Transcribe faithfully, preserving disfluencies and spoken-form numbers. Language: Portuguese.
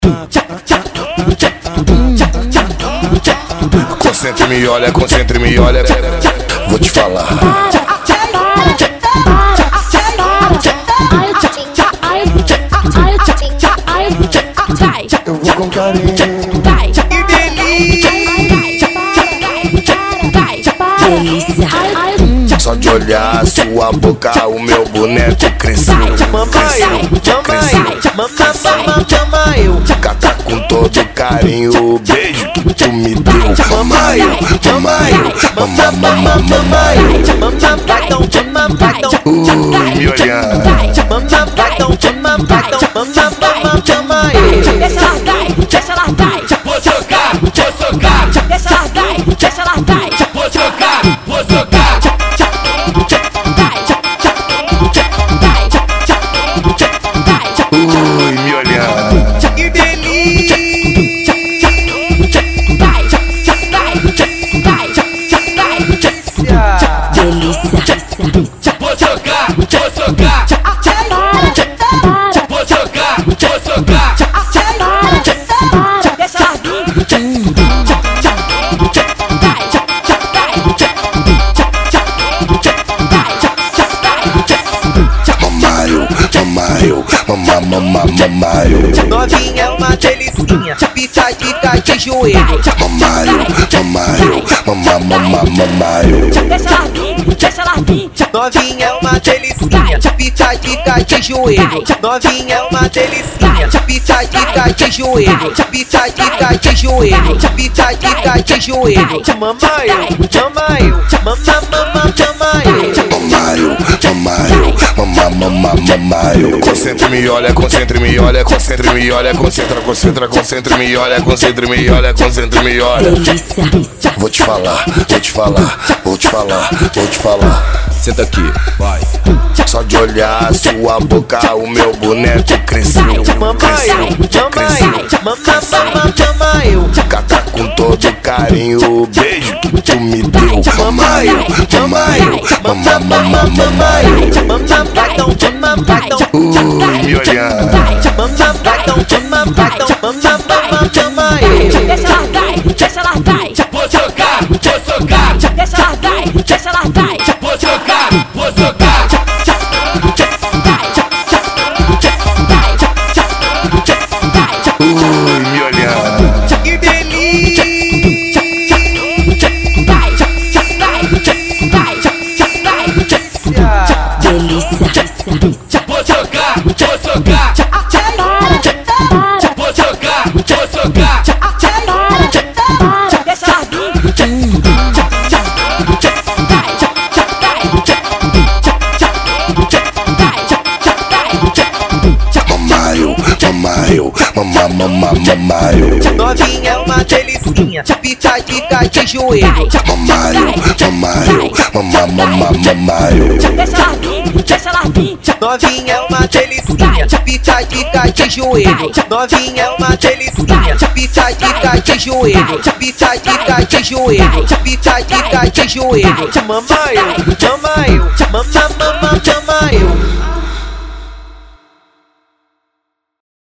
Concentre, me olha, concentre, me olha. Vou te falar. Eu vou com carinho. Que delícia. Só de olhar sua boca, o meu boneco cresceu. Mamãe, mamãe, mamãe, eu. Cata com todo carinho o beijo que tu me deu. Mamãe, mamãe, mamãe, mamãe, mamãe. Ui, me olhando. Deixa ela dar, deixa ela dar. Vou socar, vou socar. Deixa ela dar, deixa ela dar. Vou socar, vou socar. Ui, me olhando. Que delícia. Delícia. Vou socar, vou socar. Vou socar, vou socar. Deixa ela vir. Mamaio, mamaio, mamá, mamá, mamaio. Novinha é uma delicinha, pizza de cá de joelho. Mamaio, mamaio, mamá, mamá, mamaio. Deixa ela vir, deixa ela vir. Novinha é uma delicinha, pizza de cá de joelho. Novinha é uma delicinha, pizza de cá de joelho. Pizza de cá de joelho, pizza de cá de joelho. Mamãe, mamãe, mamãe, mamãe. Mamaio, mamaio, mamá, mamá, mamaio. Concentre, me olha, concentre, me olha, concentre, me olha, concentra, concentra, concentre, me olha, concentre, me olha, concentre, me olha. Delícia. Vou te falar, vou te falar, vou te falar, vou te falar. Senta aqui, vai. Só de olhar sua boca, o meu boneco cresceu. Mamãe, Cresceu, mamãe, cresceu. mamãe, mamãe. Cata com todo carinho o beijo que tu me deu. Mamaio, mamaio, mamá, mamá, mamaio. Ui, me olhando. Deixa ela dar, deixa ela dar. Vou socar, vou socar. Deixa ela dar, deixa ela dar. Vou socar, vou socar. Ui, me olhando. Que delícia. Delícia. Vou socar, vou socar. Vou socar, vou socar. Deixa ela vir. Mamaio, mamaio, mamá, mamá, mamaio. Novinha é uma delicinha, pizza de cá de joelho. Mamaio, mamaio, mamá, mamá, mamaio. Deixa ela vir, deixa ela vir. Novinha é uma delicinha, pizza de cá de joelho. Novinha é uma delicinha, pizza de cá de joelho. Pizza de cá de joelho, pizza de cá de joelho. Mamãe, mamãe, mamãe, mamãe.